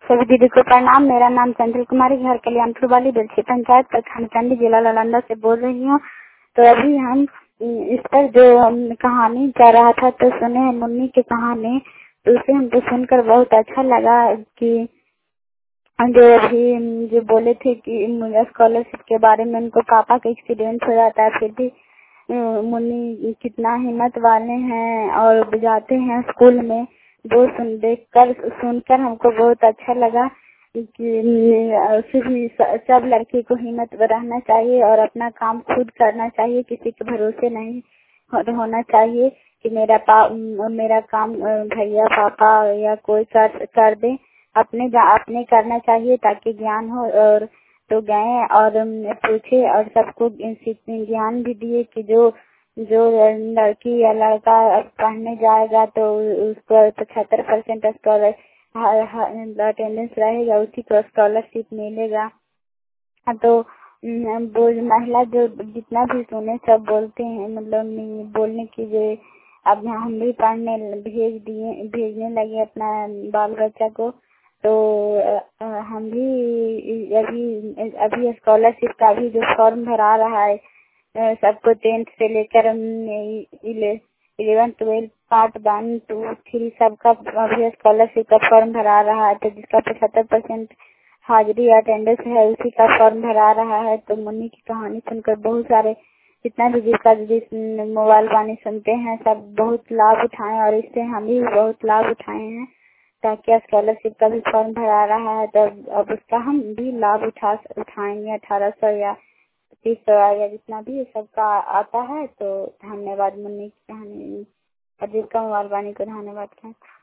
सभी दीदी को प्रणाम। मेरा नाम चंचल कुमारी, घर कल्याणपुर वाली बेलछी पंचायत प्रखंड चंडी, जिला नालंदा से बोल रही हूँ। तो अभी हम इस पर जो कहानी जा रहा था तो सुने हैं मुन्नी की कहानी। तो उसे हमको सुनकर बहुत अच्छा लगा कि जो अभी जो बोले थे कि मुझे स्कॉलरशिप के बारे में उनको पापा का एक्सीडेंट हो जाता है, फिर भी मुन्नी कितना हिम्मत वाले हैं और जाते हैं स्कूल में। वो सुनकर हमको बहुत अच्छा लगा कि फिर भी सब लड़की को हिम्मत रहना चाहिए और अपना काम खुद करना चाहिए, किसी के भरोसे नहीं होना चाहिए कि मेरा काम भैया पापा या कोई कर दे। अपने करना चाहिए ताकि ज्ञान हो। और तो गए और पूछे और सबको ज्ञान भी दिए कि जो जो लड़की या लड़का पढ़ने जाएगा तो उसको 75% अटेंडेंस रहेगा, उसी को स्कॉलरशिप मिलेगा। तो वो महिला जो जितना भी सुने सब बोलते हैं, मतलब बोलने की जो अब हम भी पढ़ने भेजने लगे अपना बाल बच्चा को। तो हम भी अभी स्कॉलरशिप का भी जो फॉर्म भरा रहा है सबको 10th से लेकर 11 12 पार्ट 1 2 3 सबका अभी स्कॉलरशिप का फॉर्म भरा रहा है। तो जिसका 75% हाजिरी अटेंडेंस है उसी का फॉर्म भरा रहा है। तो मुन्नी की कहानी सुनकर बहुत सारे जितना भी जिस मोबाइल वाणी सुनते हैं सब बहुत लाभ उठाएं और इससे हम भी बहुत लाभ उठाए हैं ताकि स्कॉलरशिप का भी फॉर्म भरा रहा है। तो अब उसका हम भी लाभ उठाएंगे 1800 या 2500 या जितना भी सबका आता है। तो धन्यवाद मुन्नी की कहानी और जिसका मोबाइल वाणी को धन्यवाद।